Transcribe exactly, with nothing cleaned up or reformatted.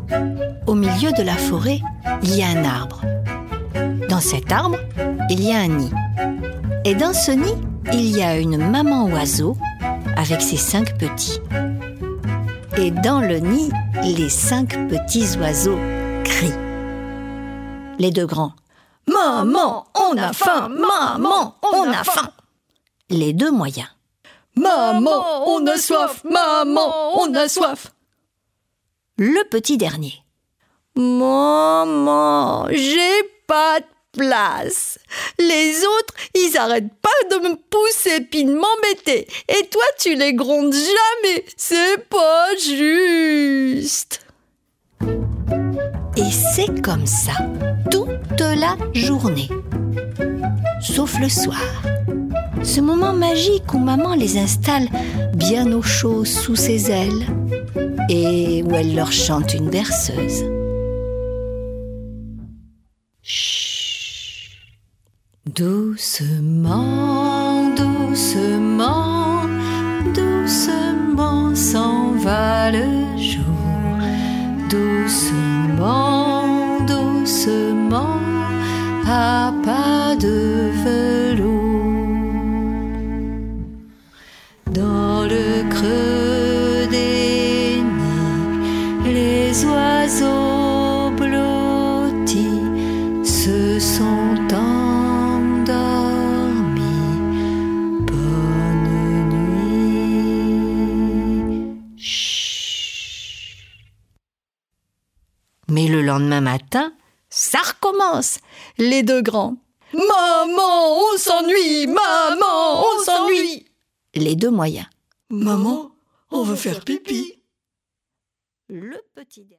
Au milieu de la forêt, il y a un arbre. Dans cet arbre, il y a un nid. Et dans ce nid, il y a une maman oiseau avec ses cinq petits. Et dans le nid, les cinq petits oiseaux crient. Les deux grands: Maman, on a faim! Maman, on a faim! Les deux moyens: Maman, on a soif! Maman, on a soif! Le petit dernier: Maman, j'ai pas de place. Les autres, ils arrêtent pas de me pousser puis de m'embêter. Et toi, tu les grondes jamais. C'est pas juste. Et c'est comme ça toute la journée, sauf le soir. Ce moment magique où maman les installe bien au chaud sous ses ailes et où elle leur chante une berceuse. Chut. Doucement, doucement, doucement s'en va le jour. Doucement, doucement, à pas de velours. Dans le creux des nids, les oiseaux blottis se sont endormis. Bonne nuit. Chut. Mais le lendemain matin, ça recommence. Les deux grands: Maman, on s'ennuie! Maman, on s'ennuie! Les deux moyens: Maman, on veut faire pipi. Le petit